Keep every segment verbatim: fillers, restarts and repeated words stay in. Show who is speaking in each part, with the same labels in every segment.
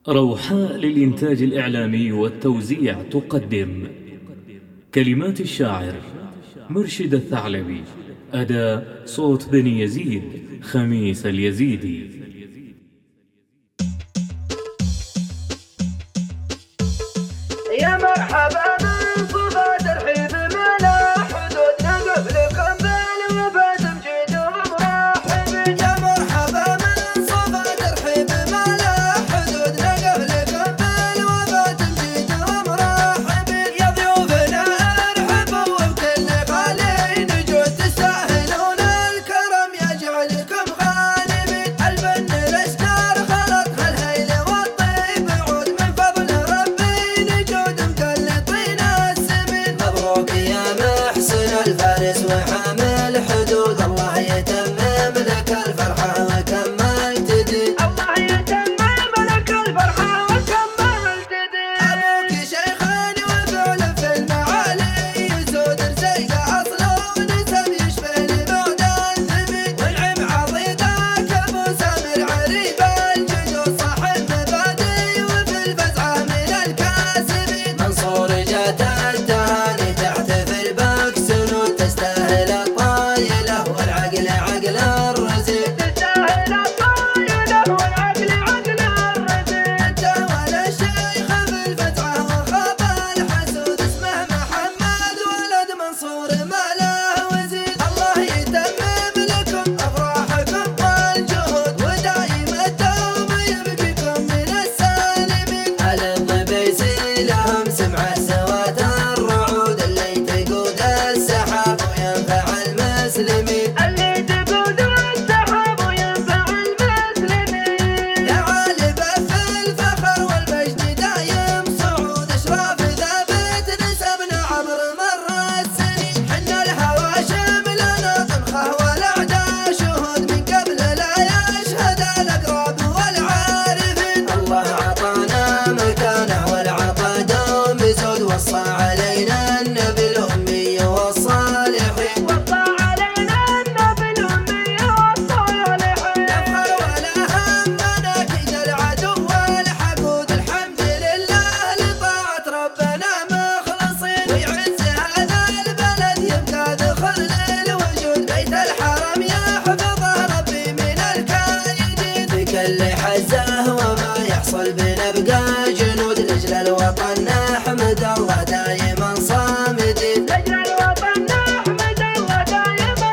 Speaker 1: روحاء للإنتاج الإعلامي والتوزيع تقدم كلمات الشاعر مرشد الثعلبي، أداء صوت بني يزيد خميس اليزيدي.
Speaker 2: يا مرحبا من صفا ترحيب ما لا حدود، نقف لكم بالوفا تمجيد ومرحب. يا مرحبا من صفا ترحيب ما لا حدود، نقف لكم بالوفا تمجيد ومرحب. يا ضيوفنا ارحبوا وبكل خالين جود، تستاهلون الكرم يجعلكم غالبين. الفن الاشجار خلط هالهيل والطيب عود، من فضل ربي نجود مكلطين السمين. مبروك يا محسن الفارس وحامل حدود، الله يتمم لك الفرحة وكملت دين. الله يتمم لك الفرحة وكملت دين. أبوك شيخان وفعل في المعالي يسود رزيق أصله ونسب يشبه لبعد الثمين. والعم عضيدك أبو سامر عريب الجدود، صاحب مبادئ وفي الفزعة من الكاسبين. منصور جات التهاني تحتفل بك سنود، تستاهل الطايلة والعقل عقل الرزين. تستاهل الطايلة والعقل عقل الرزين. انت ولا الشيخ في الفتعة وخاب الحسود، اسمه محمد ولد منصور ما له وزيد. الله يتمم لكم افراحكم والجهود، ودايم الدوم يبقيكم من السالمين. الضبيسي لهم سمعة سوات الرعود، اللي تقود السحاب وينفع المسلمين. اللي تقود السحاب وينفع المسلمين. يا غالب في الفخر والمجد دايم صعود، اشراف ثابت نسبنا عبر مر السنين. حنا الهواشم لنا طنخه والاعداء شهود، من قبل لا يشهد الاقراب والعارفين. الله عطانا مكانه والعطا دوم يزود، وصى علينا النبي الامي والصالحين. وصى علينا النبي الامي والصالحين. نفخر ولا همنا كيد العدو والحقود، الحمد لله لطاعة ربنا مخلصين. ويعز هذا البلد يبقى ذخر للوجود، بيت الحرم يحفظه ربي من الكايدين. في كل حزه وما يحصل بنبقى جنود، لاجل الوطن نحمد الله دايما صامدين. لاجل الوطن نحمد الله دايما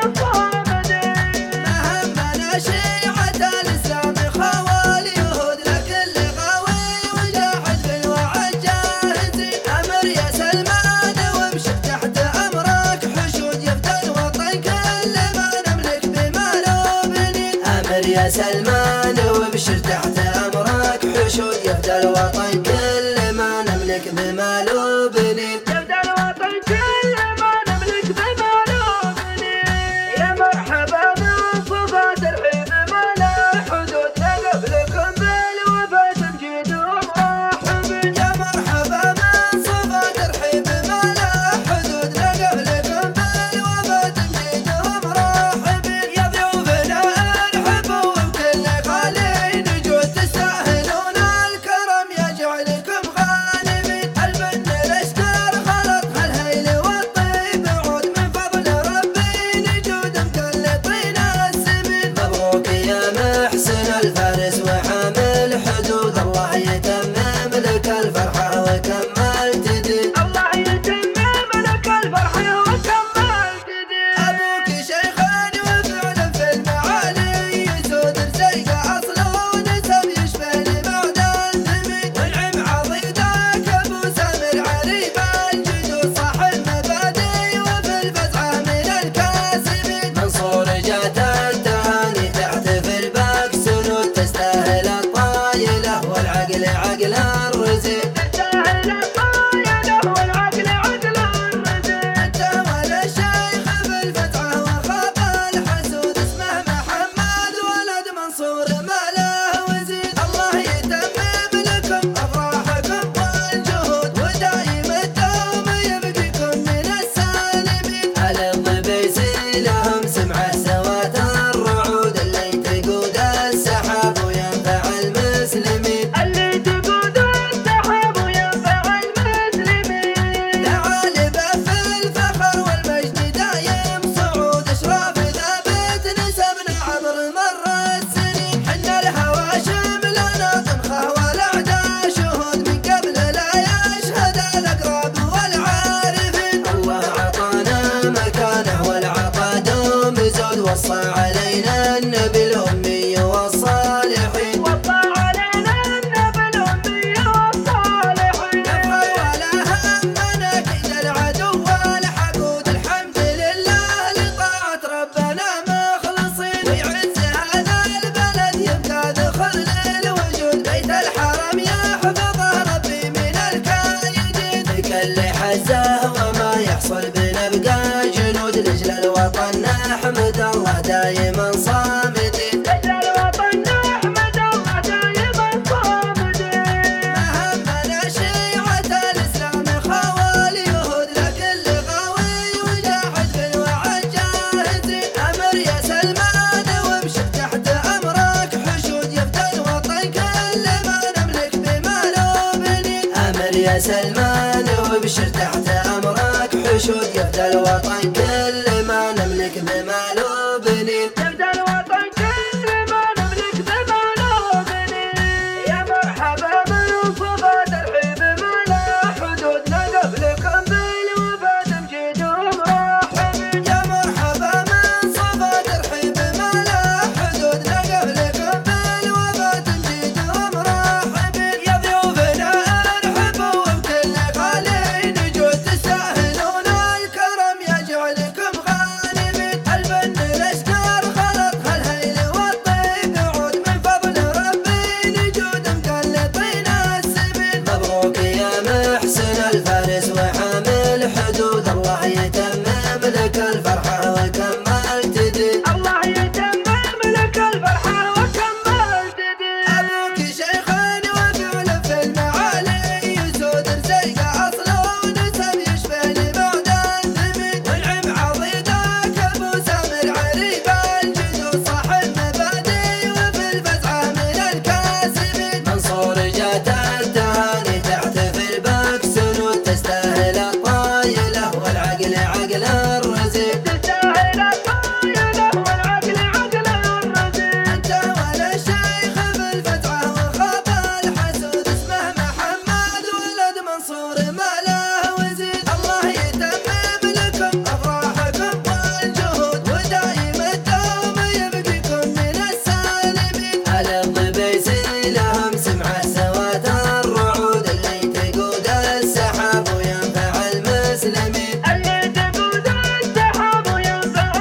Speaker 2: صامدين. ما همنا شيعة الاسلام خوى اليهود، لكل غاوي وجاحد بالوعد جاهزين. امر يا سلمان وامشي تحت امرك حشود، يفدى الوطن كل ما نملك بمال وبنين. امر يا سلمان وابشر تحت امرك حشود، يفدى الوطن كل ما نملك بمال وبنين. يفدى الوطن كل ما نملك بمال وبنين. يا مرحبا من صفا ترحيب ما لا حدود، نقف لكم بالوفا تمجيد ومرحب. يا مرحبا من صفا ترحيب ما لا حدود، نقف لكم بالوفا تمجيد ومرحب. يا ضيوفنا ارحبوا وبكل خالين جود، تستاهلون الكرم يجعلكم غالبين. الفن الاشجار خلط هالهيل والطيب عود، من فضل ربي نجود مكلطين السمين. مبروك يا محسن الفارس وحامل حدود، الله يتمم لك الفرحة وكملت دين. الله يتمم لك الفرحة وكملت دين. أبوك شيخان وفعل في المعالي يسود رزيق أصله ونسب يشبه لبعد الثمين. والعم عضيدك أبو سامر عريب الجدود، صاحب مبادئ وفي الفزعة من الكاسبين. منصور جات التهاني تحتفل بك سنود، تستاهل الطايلة والعقل عقل الرزين. تستاهل الطايلة والعقل عقل الرزين. انت ولا الشيخ في الفتعة وخاب الحسود، اسمه محمد ولد منصور ما له وزيد. الله يتمم لكم افراحكم والجهود، ودايم الدوم يبقيكم من السالمين. الضبيسي لهم سمعة سوات الرعود، اللي تقود السحاب وينفع المسلمين. اللي تقود يا سلمان وابشر تحت أمرك حشود يفدى الوطن كل ما نملك بمال وبنين يفدى الوطن كل ما نملك بمال وبنين يا مرحبا من صفا ترحيب ما لا حدود نقف لكم بالوفا تمجيد ومرحب يا مرحبا من صفا ترحيب ما لا حدود نقف لكم بالوفا تمجيد ومرحب يا ضيوفنا ارحبوا وبكل غالي نجود تستاهلون الكرم يجعلكم غالبين الفن الاشكار خلط هالهيل والطيب يعود من فضل ربي نجود مقلطين السبيل مبروك يا محسن الفارس وحامل حدود الله يتمم لك الفرحة وكمل تدين الله يتمم لك الفرحة وكمل تدين أبوك شيخان وفعل في المعالي يسود رزيق أصله ونسب يشفى بعد الزمن والعم عضيدك أبو سامر عريب الجدود صاحب مبادئ وفي الفزعة من الكاسبين منصور جات التهاني تحتفل بك سنود تستاهل الطايلة والعقل عقل الرزيق تستاهل الطايلة والعقل عقل الرزيق أنت ولا الشيخ في الفتعة وخاب الحسود اسمه محمد ولد منصور ما له وزيد الله يتمم لكم أفراحكم والجهود ودايم الدوم يبقيكم من السالمين على الضبيسي لهم سمعة سواد الرعود اللي تقود السحاب وينفع المسلمين اللي تقود السحاب وينفع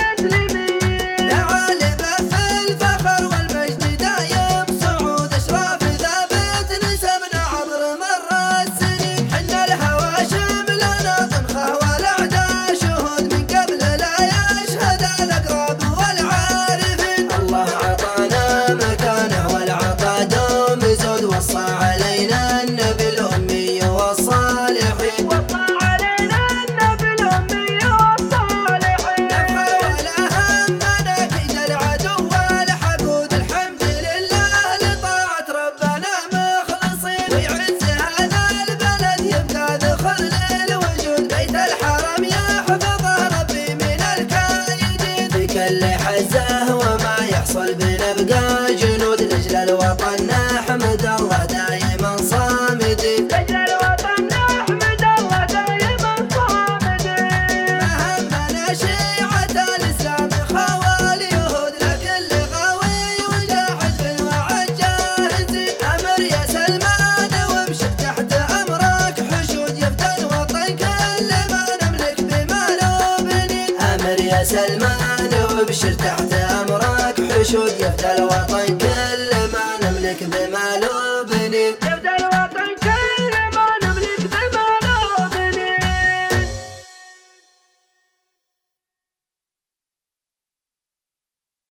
Speaker 2: المسلمين لعالبه في الفخر والمجد دايم صعود اشراف ثابت نسبنا عبر مر السنين حنا الهواشم لنا طنخه والاعداء شهود من قبل لا يشهد الاقرب والعارفين الله عطانا مكانه والعطا دوم يزود وصى علينا النبي الامي والصالحين وصى علينا النبي الامي والصالحين نفخر ولا همنا كيد العدو والحقود الحمد لله لطاعة ربنا مخلصين ويعز هذا البلد يبقى ذخر للوجود بيت الحرم يحفظه ربي من الكايدين في كل حزه وما يحصل بنبقى جنود لاجل الوطن نحمد الله دايما صامدين لاجل الوطن نحمد الله دايما صامدين ما همنا شيعة الاسلام خوى اليهود لكل غاوي وجاحد في الوعد جاهزين امر يا سلمان وامشي تحت امرك حشود يفدى الوطن كل ما نملك بمال وبنين امر يا سلمان وابشر تحت امرك حشود يفدى الوطن كل ما نملك بمال وبنين